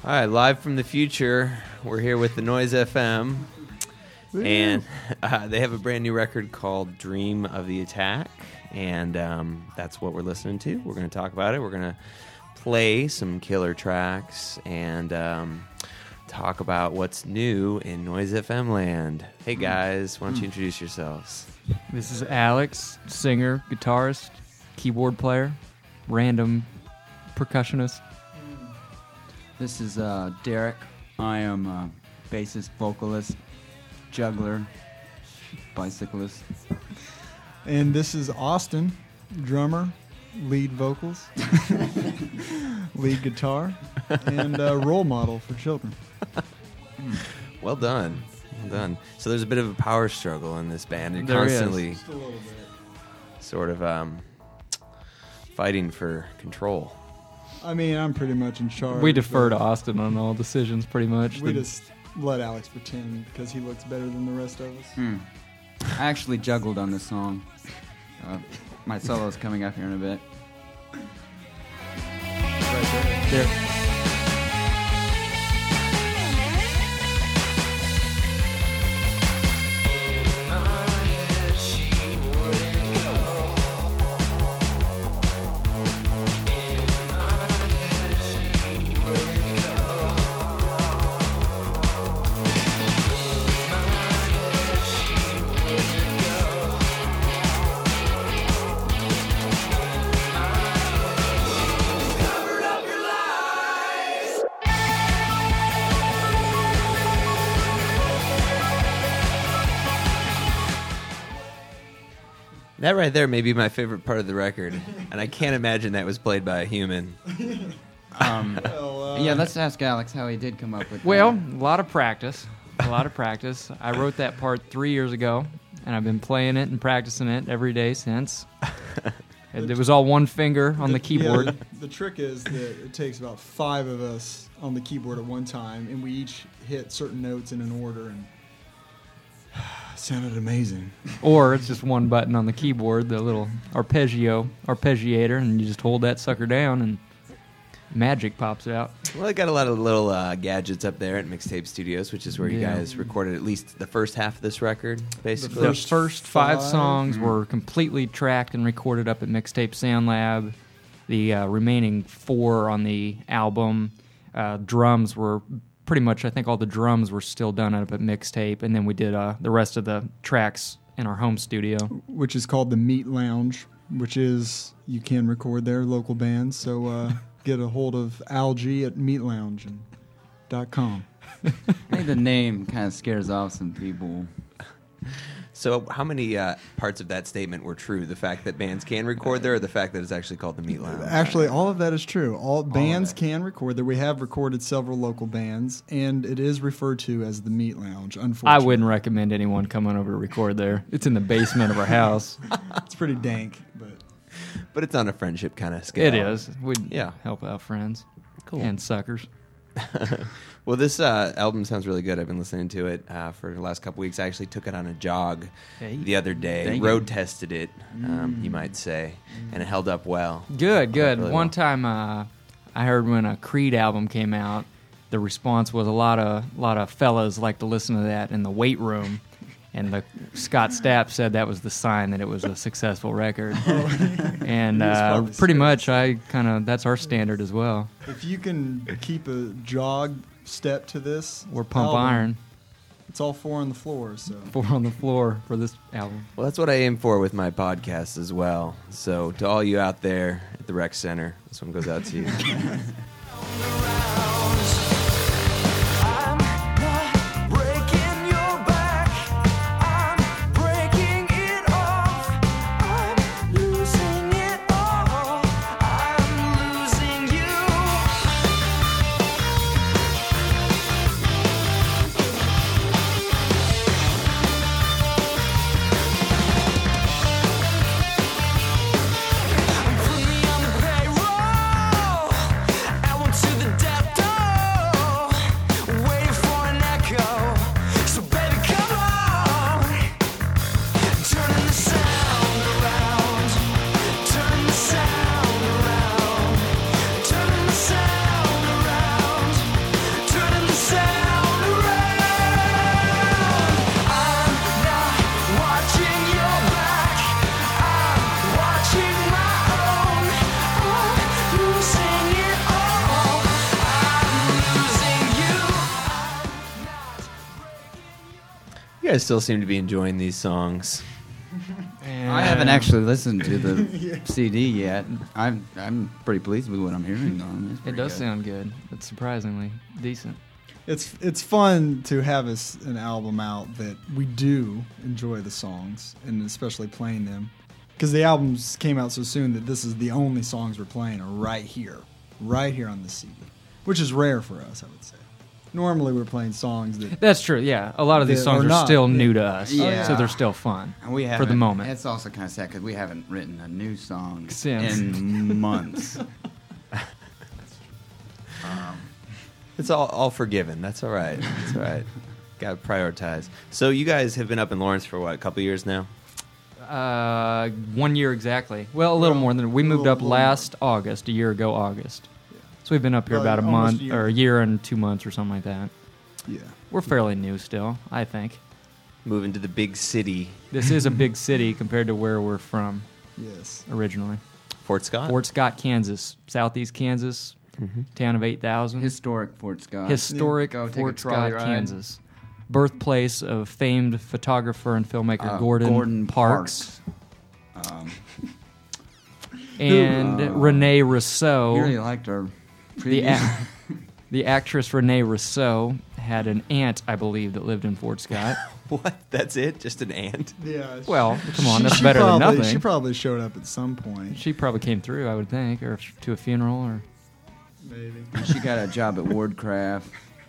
All right, live from the future, we're here with the Noise FM, and they have a brand new record called Dream of the Attack, and that's what we're listening to. We're going to talk about it. We're going to play some killer tracks and talk about what's new in Noise FM land. Hey guys, why don't you introduce yourselves? This is Alex, singer, guitarist, keyboard player, random percussionist. This is Derek. I am a bassist, vocalist, juggler, bicyclist. And this is Austin, drummer, lead vocals, lead guitar, and role model for children. Well done. Well done. So there's a bit of a power struggle in this band. You're There is. constantly Just a little bit. sort of fighting for control. I mean, I'm pretty much in charge. We defer but to Austin on all decisions, pretty much. We just let Alex pretend because he looks better than the rest of us. I actually juggled on this song. My solo is coming up here in a bit. There. That right there may be my favorite part of the record, and I can't imagine that was played by a human. Yeah, let's ask Alex how he did come up with Well, that. a lot of practice. I wrote that part 3 years ago, and I've been playing it and practicing it every day since. It was all one finger on the keyboard. Yeah, the trick is that it takes about 5 of us on the keyboard at one time, and we each hit certain notes in an order, and sounded amazing. Or it's just one button on the keyboard, the little arpeggiator, and you just hold that sucker down, and magic pops out. Well, I got a lot of little gadgets up there at Mixtape Studios, which is where you Yeah. guys recorded at least the first half of this record, basically. The First first 5 5? songs were completely tracked and recorded up at Mixtape Sound Lab. The remaining 4 on the album, drums were pretty much, I think all the drums were still done up at Mixtape, and then we did the rest of the tracks in our home studio. Which is called the Meat Lounge, which is, you can record there, local bands, so get a hold of Algie at meatlounge.com. I think the name kind of scares off some people. So how many parts of that statement were true? The fact that bands can record there, or the fact that it's actually called the Meat Lounge? Actually, all of that is true. All bands it. can record there. We have recorded several local bands, and it is referred to as the Meat Lounge, unfortunately. I wouldn't recommend anyone coming over to record there. It's in the basement of our house. It's pretty dank, but But it's on a friendship kind of scale. It is. We'd Yeah. help out friends. Cool. And suckers. Well, this album sounds really good. I've been listening to it for the last couple weeks. I actually took it on a jog the other day. Thank Road you. tested it, you might say, and it held up well. Good. Really One well. time I heard when a Creed album came out, the response was a lot of fellas like to listen to that in the weight room. And Scott Stapp said that was the sign that it was a successful record. And He was probably pretty scared. much that's our standard as well. if you can keep a jog step to this, We're pump album, iron. It's all 4 on the floor, so 4 on the floor for this album. Well, that's what I aim for with my podcast as well. So to all you out there at the rec center, this one goes out to you. guys still seem to be enjoying these songs. I haven't actually listened to the CD yet. I'm pretty pleased with what I'm hearing on it. It does sound good. It's surprisingly decent. It's fun to have an album out that we do enjoy the songs, and especially playing them, because the albums came out so soon that this is the only songs we're playing are right here on the CD, which is rare for us, I would say. Normally we're playing songs that That's true. Yeah, a lot of these That songs are are not. still new to us, Yeah. so they're still fun And we for the haven't- moment. It's also kind of sad because we haven't written a new song Since. in months. It's all forgiven. That's all right. That's all right. Got to prioritize. So you guys have been up in Lawrence for what, a couple years now? 1 year exactly. Well, a little more than we moved up little last August, a year ago August. So we've been up here Well, about a almost month a year. or a year and 2 months or something like that. yeah. We're fairly new still, I think. Moving to the big city, This is a big city compared to where we're from Yes. originally. Fort Scott. Fort Scott, Kansas, southeast Kansas, town of 8,000. Historic Fort Scott. Historic Go take a Fort trolley Scott, ride. Kansas. Birthplace of famed photographer and filmmaker Gordon Parks. And Renee Rousseau. He really liked our The, previous. the actress Renee Rousseau had an aunt, I believe, that lived in Fort Scott. What? That's it? Just an ant? Yeah. Well, come on, that's she better than probably- nothing. She probably showed up at some point. She probably came through, I would think, or to a funeral, or Maybe. She got a job at Wardcraft.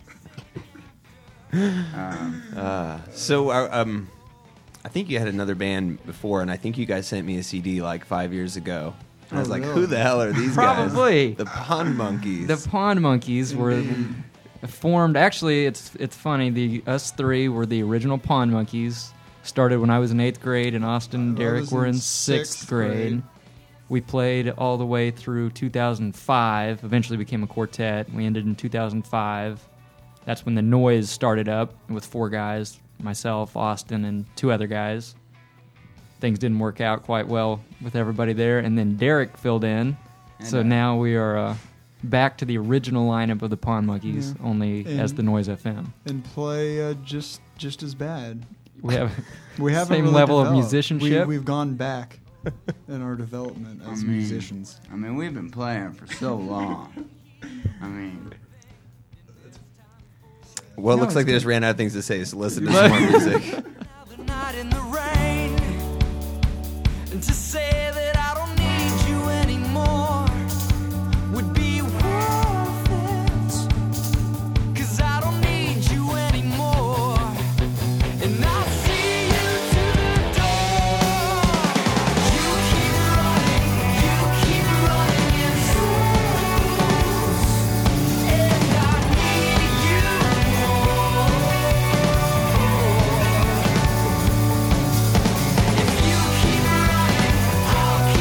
So I think you had another band before, and I think you guys sent me a CD like 5 years ago. And I was Oh, like, really? who the hell are these Probably. guys? The Pond Monkeys. the Pond Monkeys were formed. Actually, it's funny. Us three were the original Pond Monkeys. Started when I was in 8th grade, and Austin and I Derek was were in in 6th sixth grade. grade. We played all the way through 2005. Eventually became a quartet. We ended in 2005. That's when the Noise started up with 4 guys, myself, Austin, and 2 other guys. Things didn't work out quite well with everybody there, and then Derek filled in. So now we are back to the original lineup of the Pond Monkeys, Yeah. only as And- the Noise FM. And play just as bad. We have We haven't Same really level of developed. musicianship? We've gone back in our development as musicians. I mean, we've been playing for so long. I mean, well, it No, looks like it's they good. just ran out of things to say, so listen to some more music. Another night in the rain, and to say that I don't need you anymore would be worth it, 'cause I don't need you anymore, and I'll see you to the door. You keep running in circles, and I need you more. If you keep running, I'll keep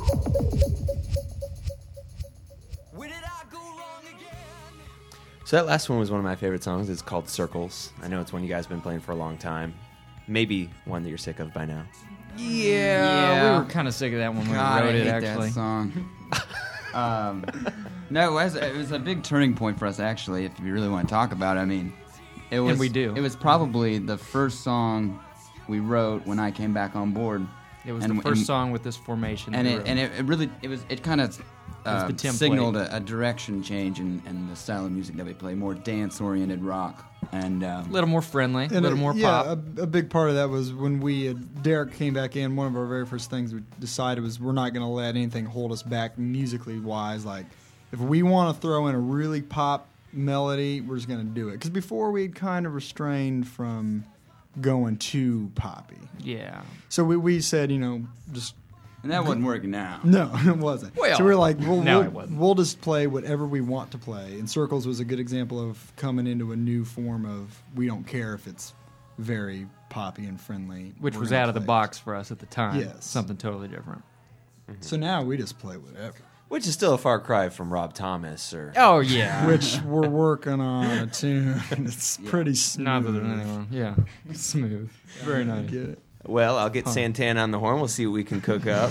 Where did I go wrong again? So that last one was one of my favorite songs. It's called Circles. I know it's one you guys have been playing for a long time. Maybe one that you're sick of by now. Yeah, we were kind of sick of that when God, we wrote I it, hate actually. that song. No, it was a big turning point for us, actually, if you really want to talk about it. I mean, it was. And we do. It was probably the first song we wrote when I came back on board. It was the first song with this formation. And we it wrote. and it really it kind of the template. signaled a direction change in the style of music that we play, more dance oriented rock and a little more friendly, a And little more yeah, pop. a big part of that was when Derek came back in. One of our very first things we decided was we're not going to let anything hold us back musically wise. Like, if we want to throw in a really pop melody, we're just going to do it. Because before we'd kind of restrained from going too poppy. Yeah. So we said, just and that wasn't working now. no, it wasn't. Well, so we're like, no, it wasn't. we'll just play whatever we want to play. And Circles was a good example of coming into a new form of we don't care if it's very poppy and friendly. Which We're was gonna out of the play it. box for us at the time. Yes. Something totally different. So now we just play whatever. Which is still a far cry from Rob Thomas or Oh, yeah. Which we're working on a tune. It's pretty smooth. Not that there's anyone. Yeah. Smooth. Very nice. Get it? Well, I'll get Santana on the horn. We'll see what we can cook up.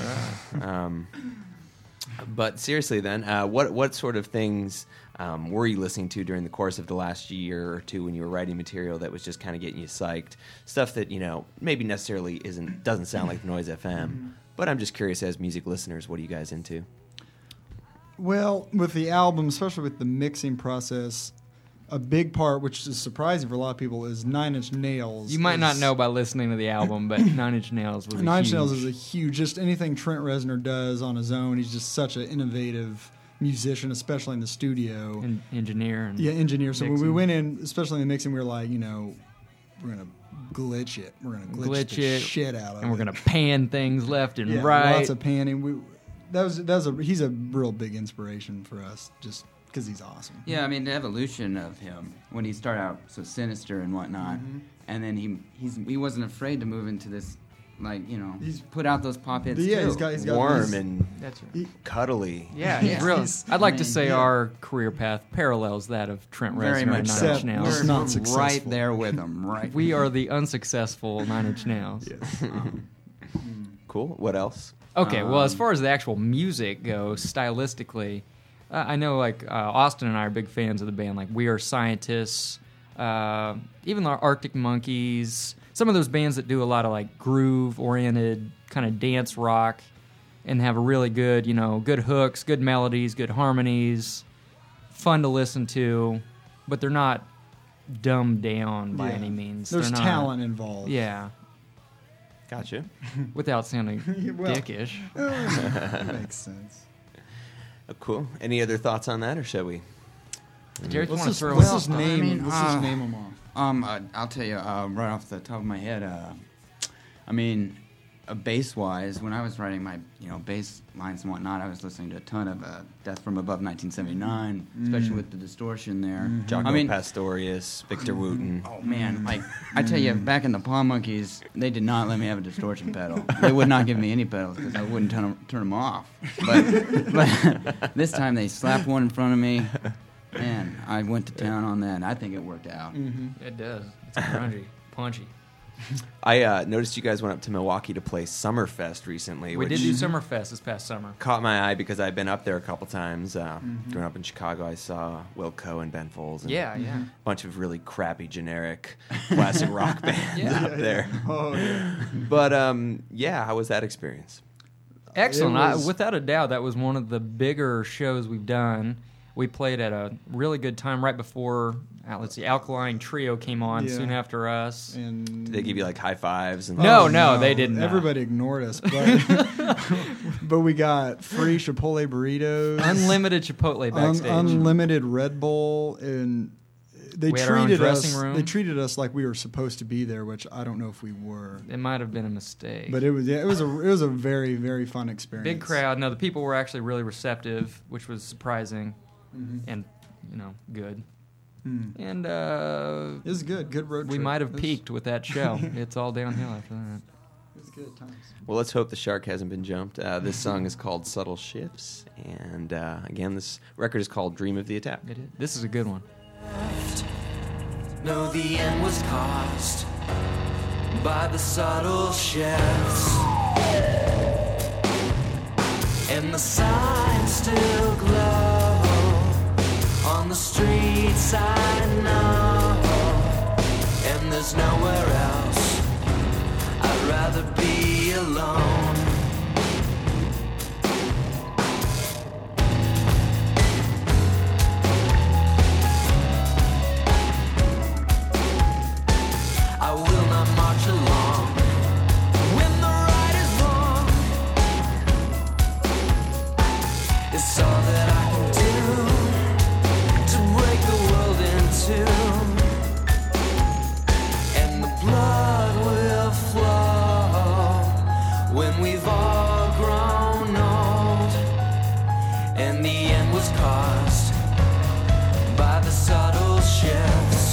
But seriously, then, what sort of things were you listening to during the course of the last year or two when you were writing material that was just kind of getting you psyched? Stuff that maybe necessarily doesn't sound like Noise FM. But I'm just curious, as music listeners, what are you guys into? Well, with the album, especially with the mixing process, a big part, which is surprising for a lot of people, is Nine Inch Nails. You might not know by listening to the album, but Nine Inch Nails was Nine Inch huge. Nails is a huge, just anything Trent Reznor does on his own. He's just such an innovative musician, especially in the studio. engineer. And Engineer. So when we mixing. went in, especially in the mixing, we were like, we're going to glitch it. We're going to glitch the it, shit out of it. and we're going to pan things left and Yeah, right. lots of panning. He's a real big inspiration for us, just because he's awesome. Yeah, I mean the evolution of him when he started out so sinister and whatnot, and then he wasn't afraid to move into this, he's put out those pop hits Yeah, too. he's got Warm these- and That's right. cuddly. Yeah, Yeah. really. I'd like to I mean, say yeah. our career path parallels that of Trent Very Reznor much and so. Nine Inch Except Nails. It's We're not right successful. there with him, right? We are the unsuccessful Nine Inch Nails. Cool. What else? Okay, well, as far as the actual music goes, stylistically, I know Austin and I are big fans of the band, like We Are Scientists, even the Arctic Monkeys, some of those bands that do a lot of groove-oriented kind of dance rock and have a really good, good hooks, good melodies, good harmonies, fun to listen to, but they're not dumbed down by Yeah. any means. There's They're not- talent involved. Yeah, Gotcha. without sounding Well- dickish. That makes sense. Cool. Any other thoughts on that, or shall we? Jared, you want to throw Let's out- just name, I mean, let's just name them off. I'll tell you right off the top of my head. Bass-wise, when I was writing my bass lines and whatnot, I was listening to a ton of Death from Above 1979, especially with the distortion there. Jaco Pastorius, Victor Wooten. Oh man, I tell you, back in the Palm Monkeys, they did not let me have a distortion pedal. They would not give me any pedals because I wouldn't turn them off. But this time they slapped one in front of me, and I went to town on that. And I think it worked out. It does. It's grungy, punchy. I noticed you guys went up to Milwaukee to play Summerfest recently. We which did do Summerfest this past summer. caught my eye because I've been up there a couple times. Growing up in Chicago, I saw Wilco and Ben Folds. And Yeah. a bunch of really crappy, generic classic rock bands up there. Oh, yeah. But how was that experience? Excellent. It was- Without a doubt, that was one of the bigger shows we've done. We played at a really good time right before, Alkaline Trio came on Yeah. soon after us. And Did they give you high fives? And No, they didn't. Everybody ignored us, but but we got free Chipotle burritos, Unlimited Chipotle backstage. unlimited Red Bull, and they We had our own treated us. dressing room. They treated us like we were supposed to be there, which I don't know if we were. It might have been a mistake. But it was a very, very fun experience. Big crowd. No, the people were actually really receptive, which was surprising and, good. And It was good. Good road we trip. might have It was- peaked with that show. It's all downhill after that. It was Good times. Well, let's hope the shark hasn't been jumped. This song is called Subtle Shifts. And again, this record is called Dream of the Attack. This is a good one. No, the end was caused by the subtle shifts, and the signs still glow on the streets I know, and there's nowhere else I'd rather be alone. I will not march along when the right is wrong. It's all that I can do to break the world in two, and the blood will flow when we've all grown old, and the end was caused by the subtle shifts.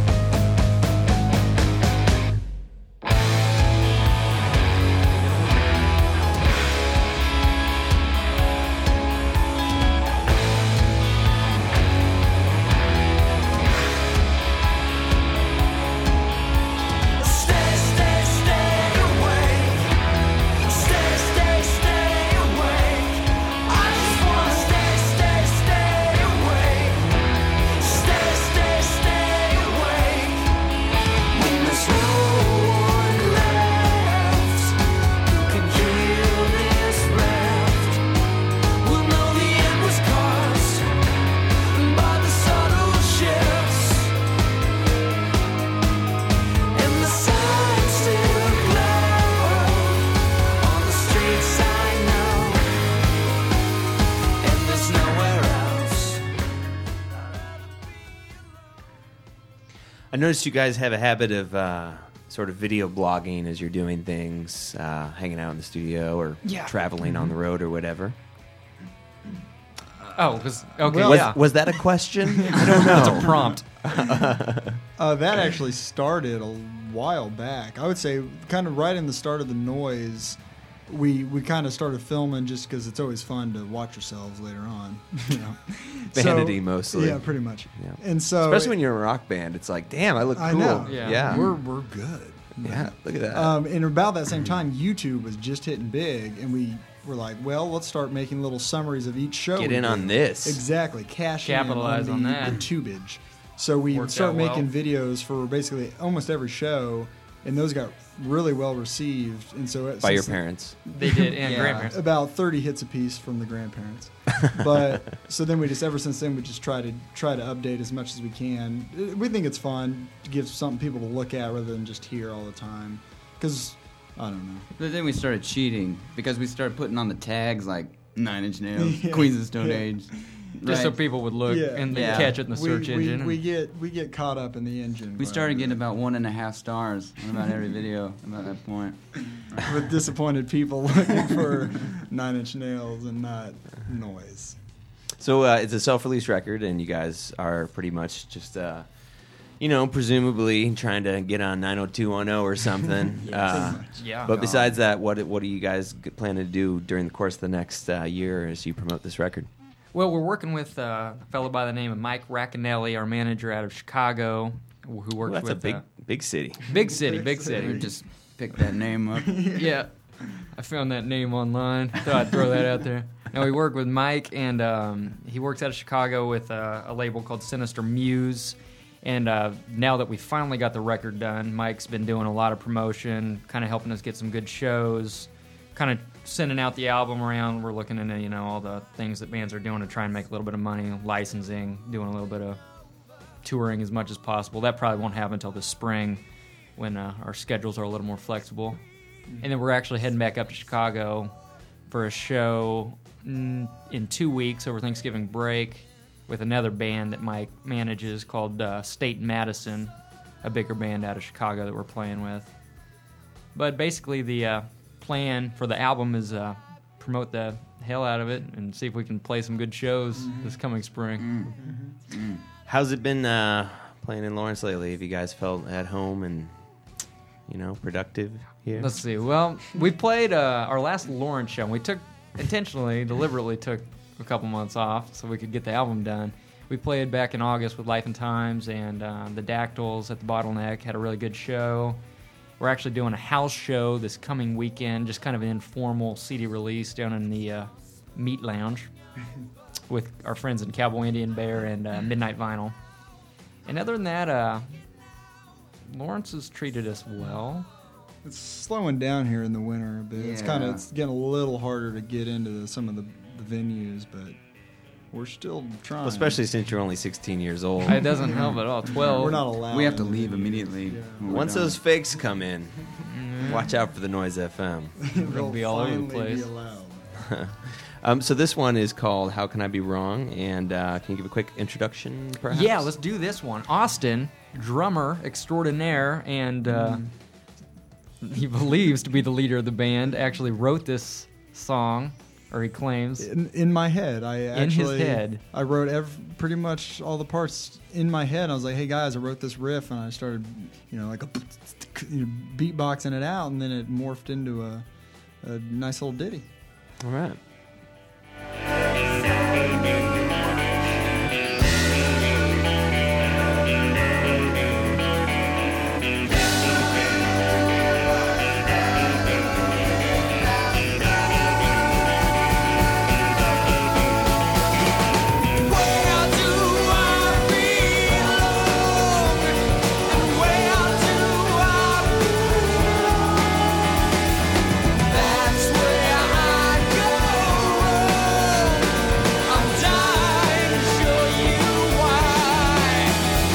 I noticed you guys have a habit of sort of video blogging as you're doing things, hanging out in the studio or traveling on the road or whatever. Oh, because okay, Well, Was that a question? I don't know. That's a prompt. That actually started a while back. I would say kind of right in the start of the Noise, we kind of started filming just because it's always fun to watch yourselves later on. You know? Vanity mostly. Yeah, pretty much. Yeah. And so, Especially when you're in a rock band, it's like, damn, I look cool. I know. Yeah. we're good. Yeah, look at that. And about that same time, YouTube was just hitting big, and we were like, well, let's start making little summaries of each show. Get we in do. on this. Exactly. Cash Capitalize in on the that. tubage. So we Worked start out well. making videos for basically almost every show, and those got really well received. And so By your since- parents. They did, and Yeah. grandparents. about 30 hits a piece from the grandparents. But so then we just ever since then we just try to update as much as we can. We think it's fun to give something people to look at rather than just hear all the time. Because I don't know. But then we started cheating because we started putting on the tags like Nine Inch Nails, Yeah. Queens of the Stone Yeah. Age. Just so Right. people would look Yeah. and Yeah. catch it in the search engine. We get caught up in the engine. We quite started a bit. getting about 1.5 stars on about every video about that point. with disappointed people looking for Nine Inch Nails and not Noise. So it's a self-release record, and you guys are pretty much just, presumably trying to get on 90210 or something. yeah. But besides that, what do you guys plan to do during the course of the next year as you promote this record? Well, we're working with a fellow by the name of Mike Racanelli, our manager out of Chicago, who works Well, that's with a big city. big city. We just picked that name up. Yeah, I found that name online. Thought I'd throw that out there. No, we work with Mike, and he works out of Chicago with a label called Sinister Muse. And now that we finally got the record done, Mike's been doing a lot of promotion, kind of helping us get some good shows, kind of sending out the album around. We're looking into all the things that bands are doing to try and make a little bit of money, licensing, doing a little bit of touring as much as possible. That probably won't happen until this spring when our schedules are a little more flexible. And then we're actually heading back up to Chicago for a show in 2 weeks over Thanksgiving break with another band that Mike manages called State Madison, a bigger band out of Chicago that we're playing with. But basically the plan for the album is promote the hell out of it and see if we can play some good shows this coming spring. How's it been playing in Lawrence lately? Have you guys felt at home and productive here? Let's see. Well, we played our last Lawrence show. And we deliberately took a couple months off so we could get the album done. We played back in August with Life and Times and the Dactyls at the Bottleneck. Had a really good show. We're actually doing a house show this coming weekend, just kind of an informal CD release down in the Meat Lounge with our friends in Cowboy Indian Bear and Midnight Vinyl. And other than that, Lawrence has treated us well. It's slowing down here in the winter a bit. It's Yeah. it's getting a little harder to get into some of the venues, but we're still trying. Well, especially since you're only 16 years old. It doesn't help at all. 12. we're not allowed. We have to in. leave immediately. when we're Once done. those fakes come in, watch out for the Noise FM. They'll be all over the finally be place. allowed. So this one is called "How Can I Be Wrong?" And can you give a quick introduction, perhaps? Yeah, let's do this one. Austin, drummer extraordinaire, and he believes to be the leader of the band, actually wrote this song, or he claims. In my head, In his head. I wrote pretty much all the parts in my head. I was like, "Hey guys, I wrote this riff," and I started, beatboxing it out, and then it morphed into a nice little ditty. All right. Where do I belong? And where do I belong? That's where I go wrong. I'm dying to show you why.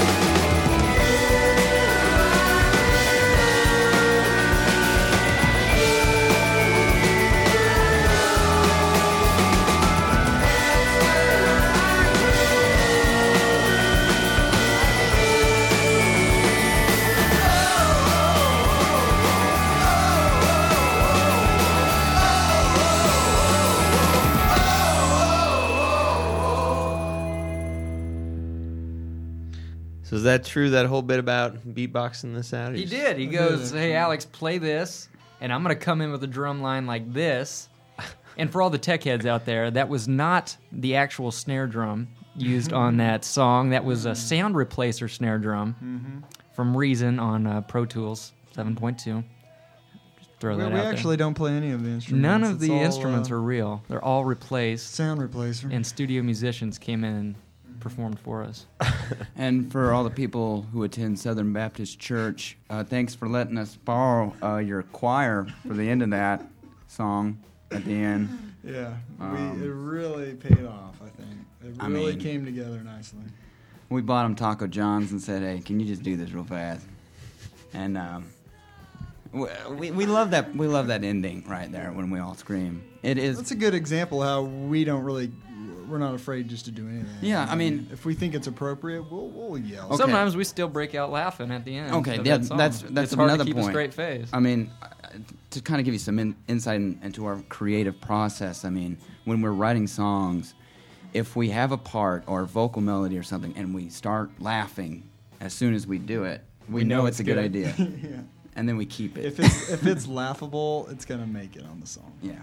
So is that true? That whole bit about beatboxing this out? Or He you did. He goes, "Hey, Alex, play this, and I'm going to come in with a drum line like this." And for all the tech heads out there, that was not the actual snare drum used on that song. That was a sound replacer snare drum from Reason on Pro Tools 7.2. Just throw We that out actually don't play any of the there. instruments. None of It's the all, instruments are real. They're all replaced, sound replacer. and studio musicians came in and performed for us. And for all the people who attend Southern Baptist Church, thanks for letting us borrow your choir for the end of that song at the end. Yeah, Um, it really paid off. I think it I really mean- came together nicely. We bought him Taco John's and said, "Hey, can you just do this real fast?" And we love that. We love that ending right there when we all scream. It is. That's a good example how we're not afraid just to do anything. Yeah, I mean- if we think it's appropriate, we'll yell. Okay. Sometimes we still break out laughing at the end. Okay, of yeah, that song. that's it's hard another to keep point. a straight face. I mean, to kind of give you some insight into our creative process, I mean, when we're writing songs, if we have a part or a vocal melody or something and we start laughing as soon as we do it, we know it's a good idea. Yeah. And then we keep it. If it's laughable, it's gonna make it on the song. Yeah.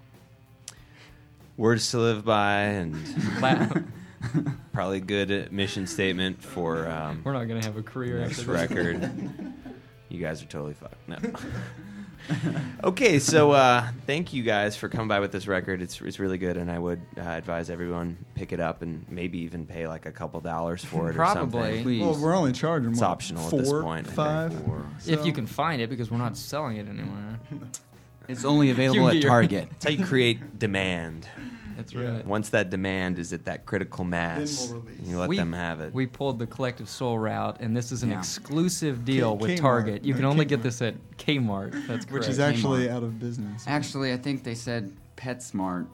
Words to live by, and La- probably a good mission statement for We're not going to have a career next after this. record. You guys are totally fucked. No. Okay, so thank you guys for coming by with this record. It's really good, and I would advise everyone pick it up and maybe even pay like a couple dollars for it or Probably. something. Please. Well, we're only charging It's what, optional four, at this point. I think. 5. Four. If So- you can find it, because we're not selling it anymore. It's only available You at get your- Target. That's how you create demand. That's Yeah. right. Once that demand is at that critical mass, Then we'll release. you let We- them have it. We pulled the Collective Soul route, and this is an Yeah. exclusive deal with Kmart. Target. You can only get Kmart. this at Kmart. That's correct. Which is Kmart. actually out of business. Actually, I think they said PetSmart.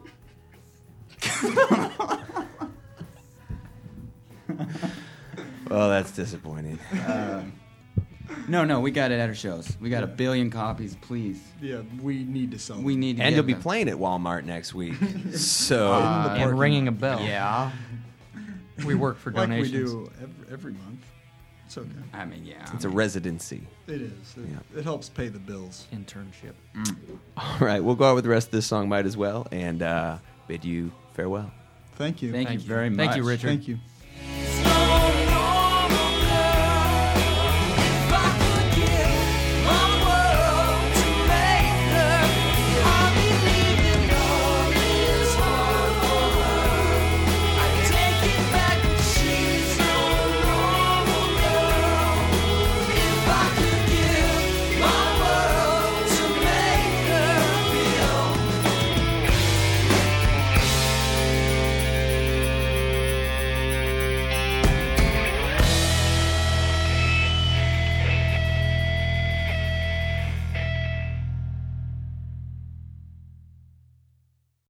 Well, that's disappointing. No, we got it at our shows. We got 1 billion copies, please. Yeah, we need to sell. We need to And get you'll be them. playing at Walmart next week. So and ringing a bell. Yeah. We work for like donations. we do every month. It's okay. I mean, yeah. It's a residency. It is. It helps pay the bills. Internship. All right, we'll go out with the rest of this song, might as well, and bid you farewell. Thank you. Thank you very much. Thank you, Richard. Thank you.